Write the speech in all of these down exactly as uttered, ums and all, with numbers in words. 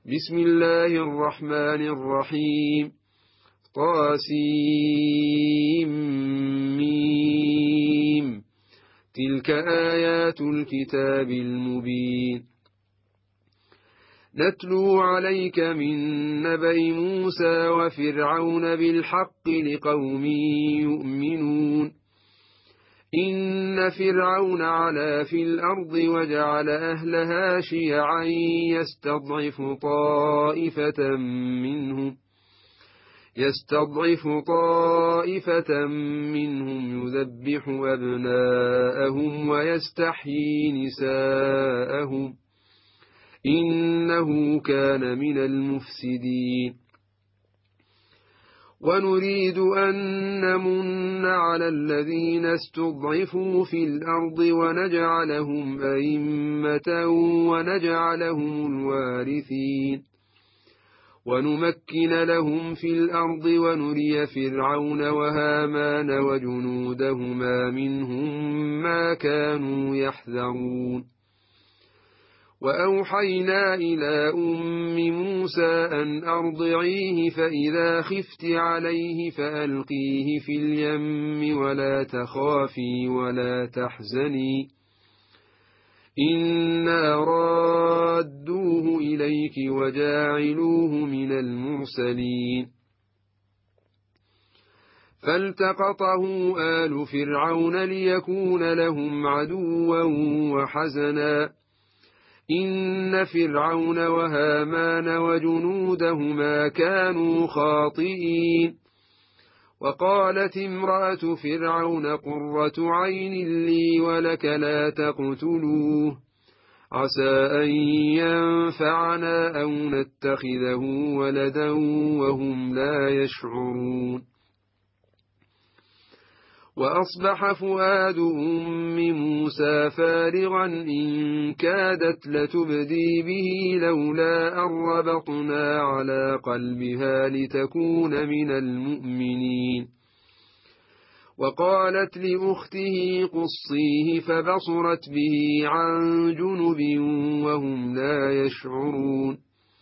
بسم الله الرحمن الرحيم. طاسيم. تلك آيات الكتاب المبين. نتلو عليك من نبأ موسى وفرعون بالحق لقوم يؤمنون. إن فرعون علا في الأرض وجعل أهلها شيعا يستضعف طائفة منهم يستضعف طائفة منهم يذبح أبناءهم ويستحيي نساءهم إنه كان من المفسدين. ونريد أن نمن على الذين استضعفوا في الأرض ونجعلهم أئمة ونجعلهم الوارثين ونمكن لهم في الأرض ونري فرعون وهامان وجنودهما منهم ما كانوا يحذرون. وأوحينا إلى أم موسى أن أرضعيه فإذا خفت عليه فألقيه في اليم ولا تخافي ولا تحزني إنا رادوه إليك وجاعلوه من المرسلين. فالتقطه آل فرعون ليكون لهم عدوا وحزنا إن فرعون وهامان وجنودهما كانوا خاطئين. وقالت امرأة فرعون قرة عين لي ولك لا تقتلوه عسى أن ينفعنا أو نتخذه ولدا وهم لا يشعرون. وأصبح فؤاد أم موسى فارغا إن كادت لتبدي به لولا أن ربطنا على قلبها لتكون من المؤمنين. وقالت لأخته قصيه فبصرت به عن جنب وهم لا يشعرون.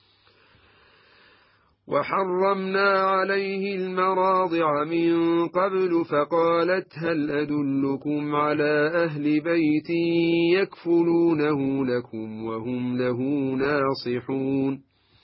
وحرمنا عليه المراضع من قبل فقالت هل أدلكم على أهل بيت يكفلونه لكم وهم له ناصحون.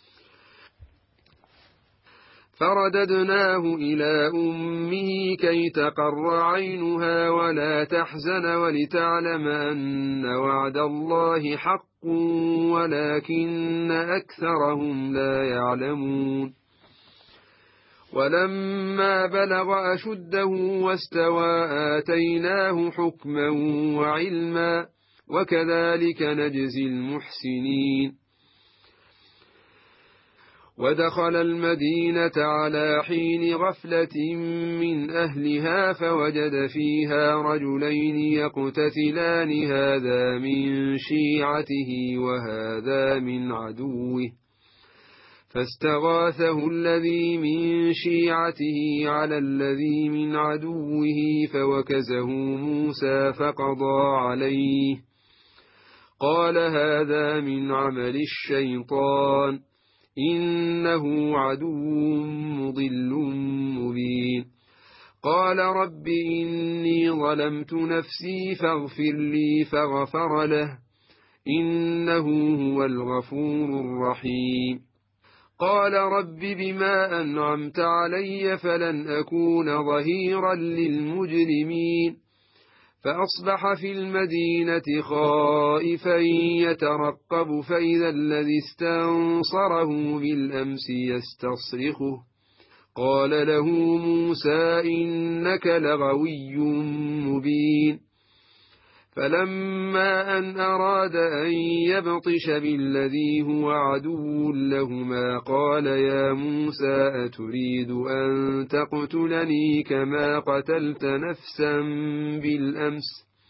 فرددناه إلى أمه كي تقر عينها ولا تحزن ولتعلم أن وعد الله حق ولكن أكثرهم لا يعلمون. ولما بلغ أشده واستوى آتيناه حكما وعلما وكذلك نجزي المحسنين. ودخل المدينة على حين غفلة من أهلها فوجد فيها رجلين يقتتلان هذا من شيعته وهذا من عدوه فاستغاثه الذي من شيعته على الذي من عدوه فوكزه موسى فقضى عليه قال هذا من عمل الشيطان إنه عدو مضل مبين. قال رب إني ظلمت نفسي فاغفر لي فغفر له إنه هو الغفور الرحيم. قال رب بما أنعمت علي فلن أكون ظهيرا للمجرمين. فأصبح في المدينة خائفا يترقب فإذا الذي استنصره بالأمس يستصرخه قال له موسى إنك لغوي مبين. فلما أن أراد أن يبطش بالذي هو عدو لهما قال يا موسى أتريد أن تقتلني كما قتلت نفسا بالأمس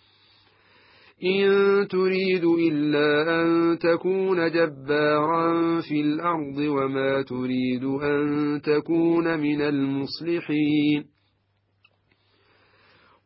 إن تريد إلا أن تكون جبارا في الأرض وما تريد أن تكون من المصلحين.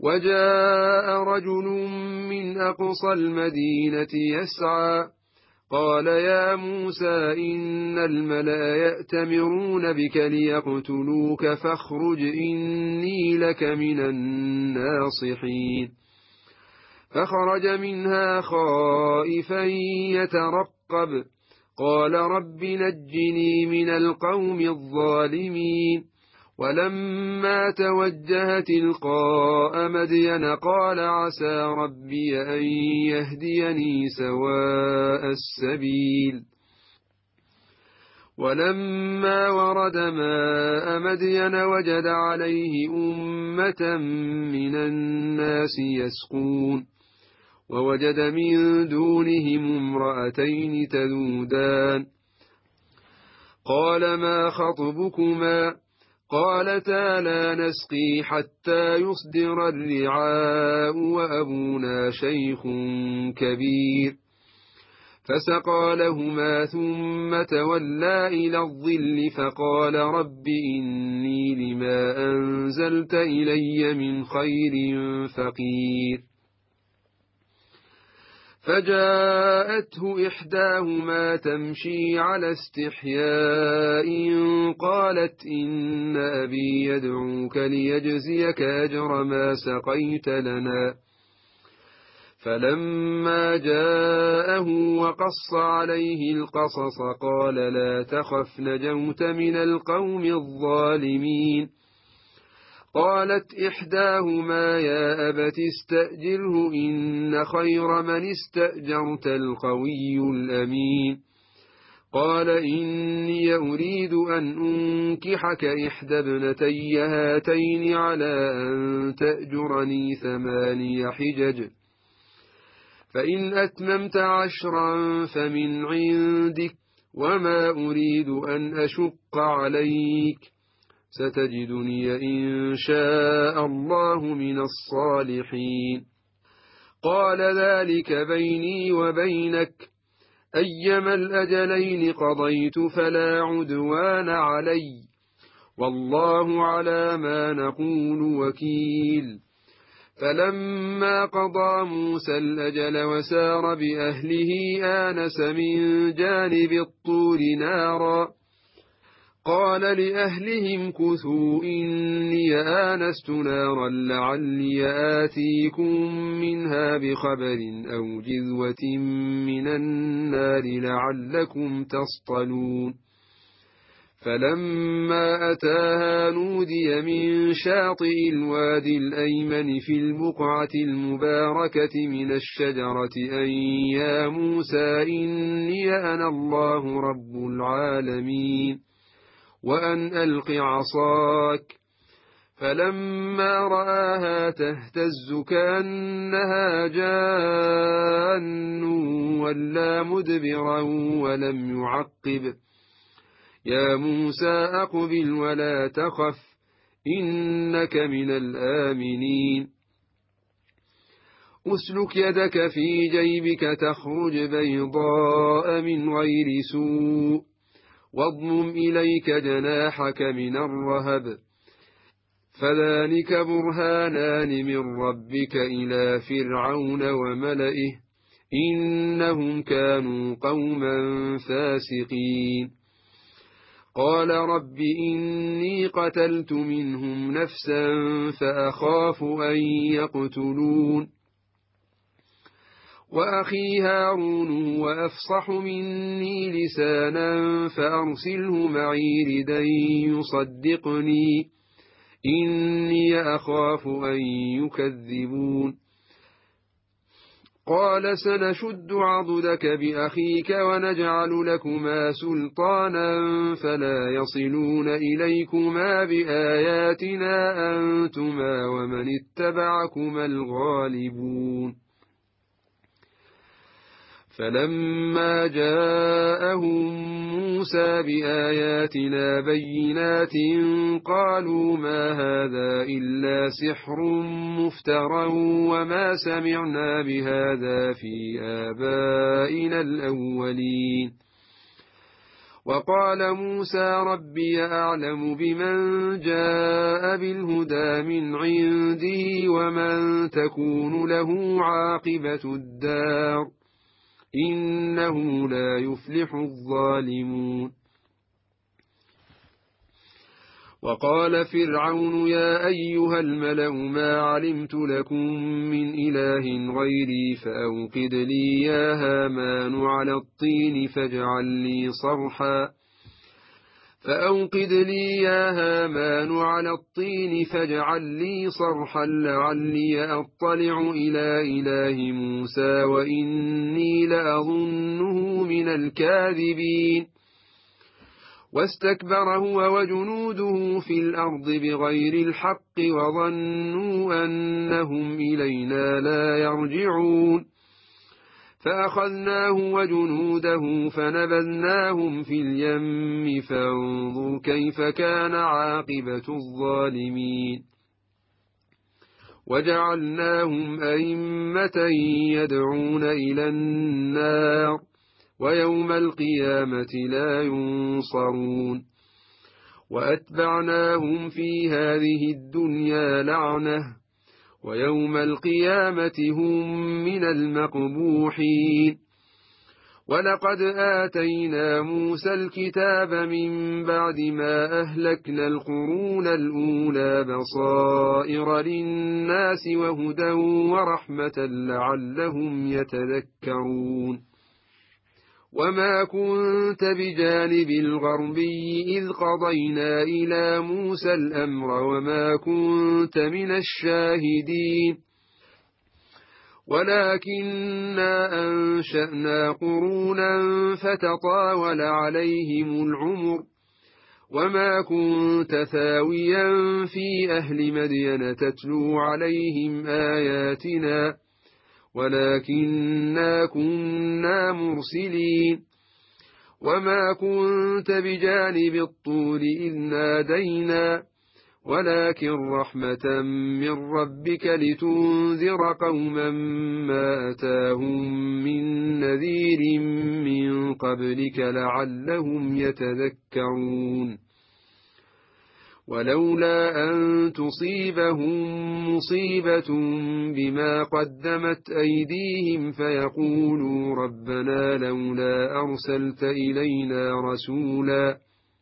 وجاء رجل من أقصى المدينة يسعى قال يا موسى إن الملأ يأتمرون بك ليقتلوك فاخرج إني لك من الناصحين فخرج منها خائفا يترقب قال رب نجني من القوم الظالمين ولما توجه تلقاء مدين قال عسى ربي أن يهديني سواء السبيل ولما ورد ماء مدين وجد عليه أمة من الناس يسقون ووجد من دونهم امرأتين تذودان قال ما خطبكما قالتا لا نسقي حتى يصدر الرعاء وأبونا شيخ كبير فسقى لهما ثم تولى إلى الظل فقال رب إني لما أنزلت إلي من خير فقير فجاءته إحداهما تمشي على استحياء قالت إن أبي يدعوك ليجزيك أجر ما سقيت لنا فلما جاءه وقص عليه القصص قال لا تخف نجوت من القوم الظالمين قالت إحداهما يا أبت استأجره إن خير من استأجرت القوي الأمين قال إني أريد أن أنكحك إحدى ابنتي هاتين على أن تأجرني ثماني حجج فإن أتممت عشرا فمن عندك وما أريد أن أشق عليك ستجدني إن شاء الله من الصالحين قال ذلك بيني وبينك أيما الأجلين قضيت فلا عدوان علي والله على ما نقول وكيل فلما قضى موسى الأجل وسار بأهله آنس من جانب الطور نارا قال لأهلهم كثوا إني آنست نارا لعلي آتيكم منها بخبر أو جذوة من النار لعلكم تصطلون فلما أتاها نودي من شاطئ الوادي الأيمن في البقعة المباركة من الشجرة أن يا موسى إني أنا الله رب العالمين وأن ألق عصاك فلما رآها تهتز كأنها جان ولا مدبرا ولم يعقب يا موسى أقبل ولا تخف إنك من الآمنين أسلك يدك في جيبك تخرج بيضاء من غير سوء واضمم إليك جناحك من الرهب فذلك برهانان من ربك إلى فرعون وملئه إنهم كانوا قوما فاسقين قال رب إني قتلت منهم نفسا فأخاف أن يقتلون وأخي هارون وأفصح مني لسانا فأرسله معي ردا يصدقني إني أخاف أن يكذبون قال سنشد عضدك بأخيك ونجعل لكما سلطانا فلا يصلون إليكما بآياتنا أنتما ومن اتبعكما الغالبون فلما جاءهم موسى بآياتنا بينات قالوا ما هذا إلا سحر مفترى وما سمعنا بهذا في آبائنا الأولين وقال موسى ربي أعلم بمن جاء بالهدى من عنده ومن تكون له عاقبة الدار إنه لا يفلح الظالمون. وقال فرعون يا أيها الملأ ما علمت لكم من إله غيري فأوقد لي يا هامان على الطين فاجعل لي صرحا فأوقد لي يا هامان على الطين فاجعل لي صرحا لعلي أطلع إلى إله موسى وإني لأظنه من الكاذبين. واستكبر هو وجنوده في الأرض بغير الحق وظنوا أنهم إلينا لا يرجعون فأخذناه وجنوده فنبذناهم في اليم فانظر كيف كان عاقبة الظالمين. وجعلناهم أئمة يدعون إلى النار ويوم القيامة لا ينصرون. وأتبعناهم في هذه الدنيا لعنة ويوم القيامة هم من المقبوحين. ولقد آتينا موسى الكتاب من بعد ما أهلكنا القرون الأولى بصائر للناس وهدى ورحمة لعلهم يتذكرون. وما كنت بجانب الغربي إذ قضينا إلى موسى الأمر وما كنت من الشاهدين ولكننا أنشأنا قرونا فتطاول عليهم العمر وما كنت ثاويا في أهل مدين تتلو عليهم آياتنا ولكننا كنا مرسلين. وما كنت بجانب الطور إذ نادينا ولكن رحمة من ربك لتنذر قوما ما أتاهم من نذير من قبلك لعلهم يتذكرون. ولولا أن تصيبهم مصيبة بما قدمت أيديهم فيقولوا ربنا لولا أرسلت إلينا رسولا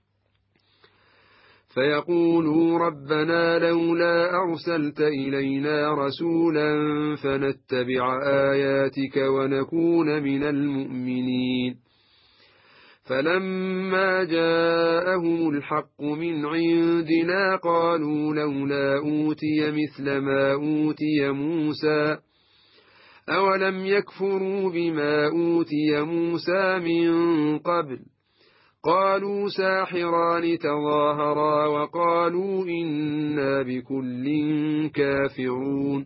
فيقولوا ربنا لولا أرسلت إلينا رسولا فنتبع آياتك ونكون من المؤمنين. فلما جاءهم الحق من عندنا قالوا لولا أوتي مثل ما أوتي موسى أولم يكفروا بما أوتي موسى من قبل قالوا ساحران تظاهرا وقالوا إنا بكل كافرون.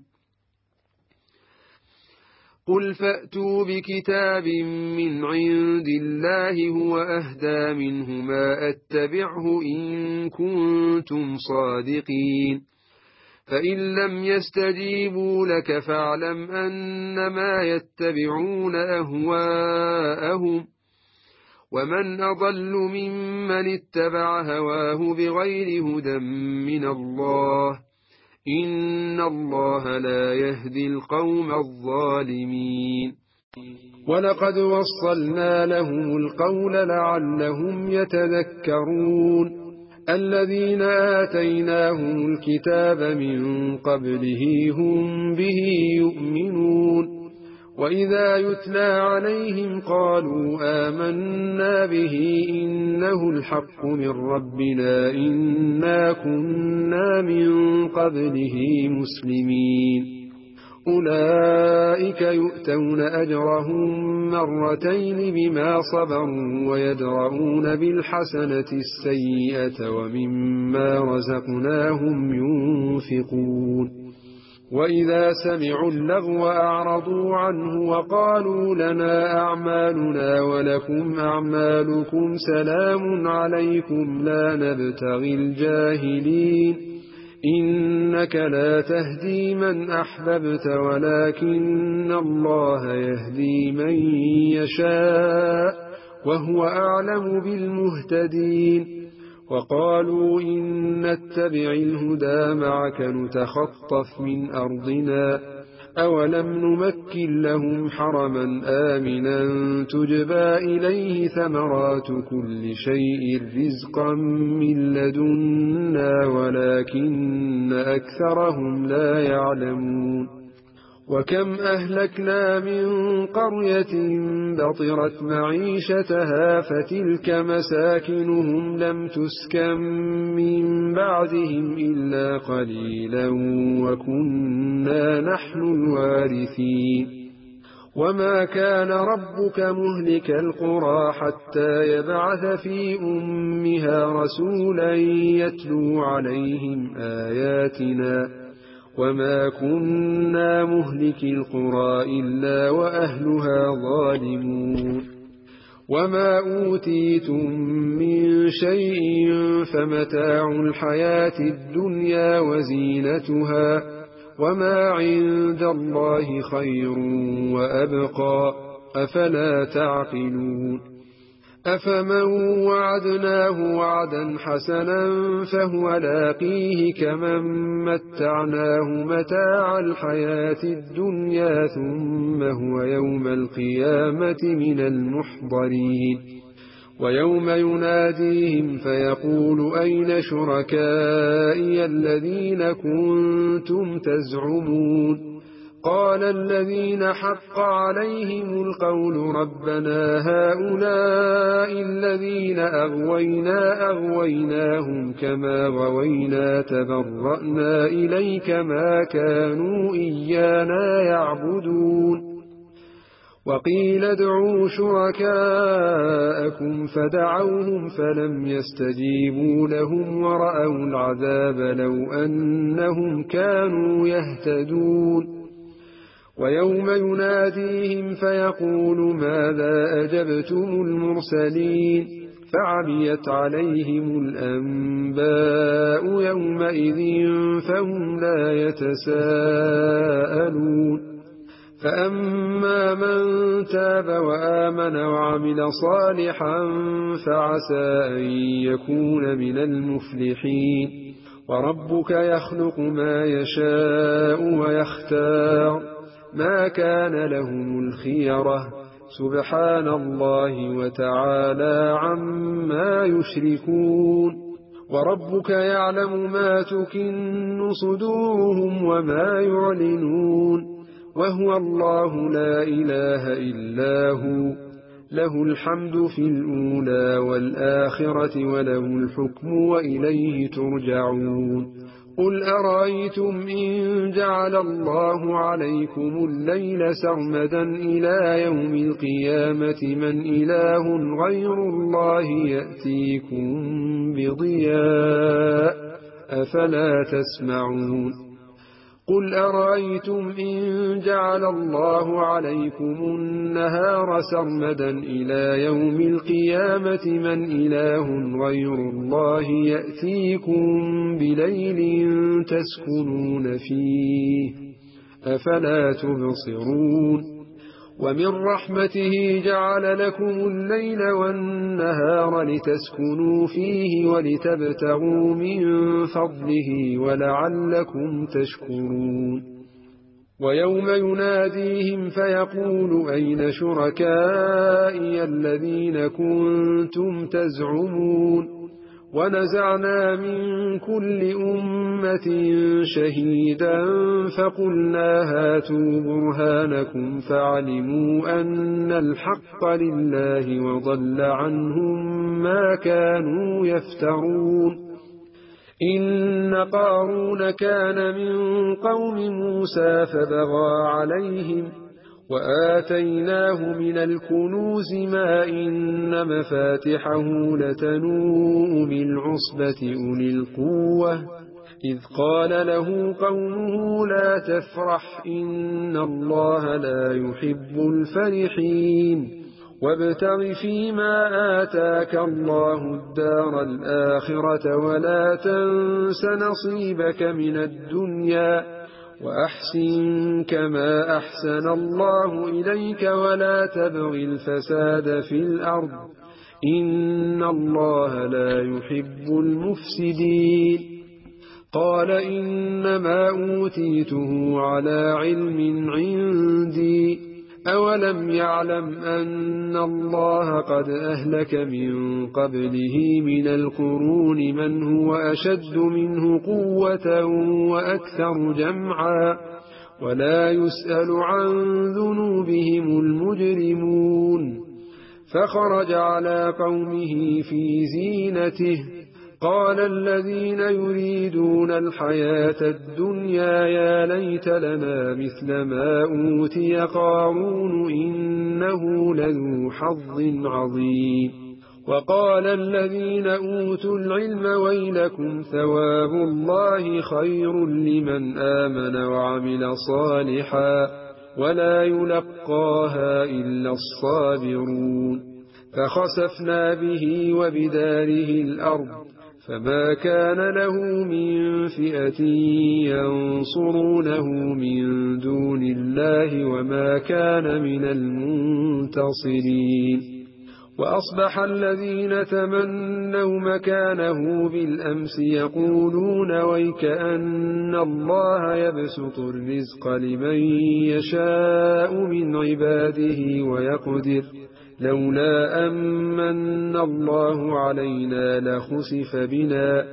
قل فأتوا بكتاب من عند الله هو أهدى منه ما أتبعه إن كنتم صادقين فإن لم يستجيبوا لك فاعلم أنما يتبعون أهواءهم ومن أضل ممن اتبع هواه بغير هدى من الله إن الله لا يهدي القوم الظالمين. ولقد وصلنا لهم القول لعلهم يتذكرون. الذين آتيناهم الكتاب من قبله هم به يؤمنون وإذا يتلى عليهم قالوا آمنا به إنه الحق من ربنا إنا كنا من قبله مسلمين. أولئك يؤتون أجرهم مرتين بما صبروا ويدرؤون بالحسنة السيئة ومما رزقناهم ينفقون. وإذا سمعوا اللغو أعرضوا عنه وقالوا لنا أعمالنا ولكم أعمالكم سلام عليكم لا نبتغي الجاهلين إنك لا تهدي من أحببت ولكن الله يهدي من يشاء وهو أعلم بالمهتدين. وقالوا إن نتبع الهدى معك نتخطف من أرضنا أولم نمكن لهم حرما آمنا تجبى إليه ثمرات كل شيء رزقا من لدنا ولكن أكثرهم لا يعلمون وكم أهلكنا من قرية بطرت معيشتها فتلك مساكنهم لم تسكن من بعدهم إلا قليلا وكنا نحن الوارثين وما كان ربك مهلك القرى حتى يبعث في أمها رسولا يتلو عليهم آياتنا وما كنا مهلك القرى إلا وأهلها ظالمون وما أوتيتم من شيء فمتاع الحياة الدنيا وزينتها وما عند الله خير وأبقى أفلا تعقلون أفمن وعدناه وعدا حسنا فهو لاقيه كمن متعناه متاع الحياة الدنيا ثم هو يوم القيامة من المحضرين ويوم يناديهم فيقول أين شركائي الذين كنتم تزعمون قال الذين حق عليهم القول ربنا هؤلاء الذين أغوينا أغويناهم كما غوينا تبرأنا إليك ما كانوا إيانا يعبدون وقيل ادعوا شركاءكم فدعوهم فلم يستجيبوا لهم ورأوا العذاب لو أنهم كانوا يهتدون ويوم يناديهم فيقول ماذا أجبتم المرسلين فعميت عليهم الأنباء يومئذ فهم لا يتساءلون فأما من تاب وآمن وعمل صالحا فعسى أن يكون من المفلحين وربك يخلق ما يشاء ويختار ما كان لهم الخيرة سبحان الله وتعالى عما يشركون وربك يعلم ما تكن صدورهم وما يعلنون وهو الله لا إله إلا هو له الحمد في الأولى والآخرة وله الحكم وإليه ترجعون قل أرأيتم إن جعل الله عليكم الليل سرمدا إلى يوم القيامة من إله غير الله يأتيكم بضياء أفلا تسمعون قل أرأيتم إن جعل الله عليكم النهار سرمدا إلى يوم القيامة من إله غير الله يأتيكم بليل تسكنون فيه أفلا تبصرون ومن رحمته جعل لكم الليل والنهار لتسكنوا فيه ولتبتغوا من فضله ولعلكم تشكرون ويوم يناديهم فيقول أين شركائي الذين كنتم تزعمون ونزعنا من كل أمة شهيدا فقلنا هاتوا برهانكم فعلموا أن الحق لله وضل عنهم ما كانوا يفترون إن قارون كان من قوم موسى فبغى عليهم وآتيناه من الكنوز ما إن مفاتحه لتنوء بالعصبة أولي القوة إذ قال له قومه لا تفرح إن الله لا يحب الفرحين وابتغ فيما آتاك الله الدار الآخرة ولا تنس نصيبك من الدنيا وأحسن كما أحسن الله إليك ولا تبغ الفساد في الأرض إن الله لا يحب المفسدين قال إنما أوتيته على علم عندي أولم يعلم أن الله قد أهلك من قبله من القرون من هو أشد منه قوة وأكثر جمعا ولا يسأل عن ذنوبهم المجرمون فخرج على قومه في زينته قال الذين يريدون الحياة الدنيا يا ليت لنا مثل ما أوتي قارون إنه لذو حظ عظيم وقال الذين أوتوا العلم ويلكم ثواب الله خير لمن آمن وعمل صالحا ولا يلقاها إلا الصابرون فخسفنا به وبداره الأرض فما كان له من فئة ينصرونه من دون الله وما كان من المنتصرين وأصبح الذين تمنوا مكانه بالأمس يقولون ويكأن الله يبسط الرزق لمن يشاء من عباده ويقدر لولا أمن الله علينا لخسف بنا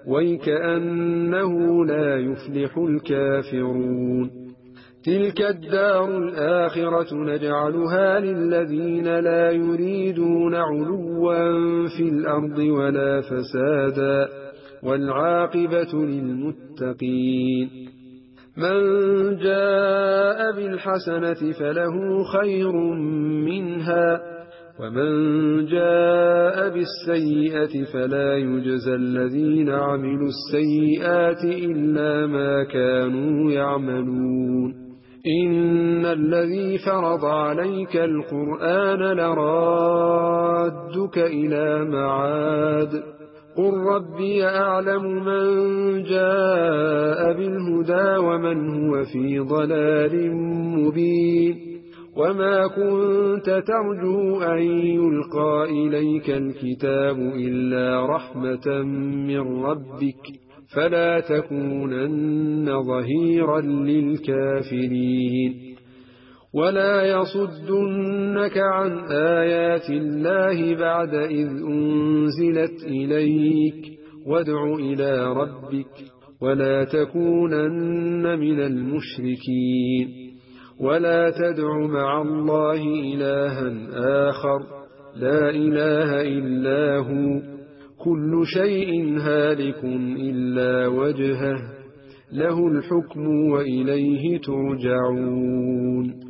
ويكأنه لا يفلح الكافرون تلك الدار الآخرة نجعلها للذين لا يريدون علوا في الأرض ولا فسادا والعاقبة للمتقين من جاء بالحسنة فله خير منها ومن جاء بالسيئة فلا يجزى الذين عملوا السيئات إلا ما كانوا يعملون إن الذي فرض عليك القرآن لرادك إلى معاد قل ربي أعلم من جاء بالهدى ومن هو في ضلال مبين وما كنت ترجو أن يلقى إليك الكتاب إلا رحمة من ربك فلا تكونن ظهيرا للكافرين ولا يصدنك عن آيات الله بعد إذ أنزلت إليك وادع إلى ربك ولا تكونن من المشركين ولا تدع مع الله إلها آخر لا إله إلا هو كل شيء هالك إلا وجهه له الحكم وإليه ترجعون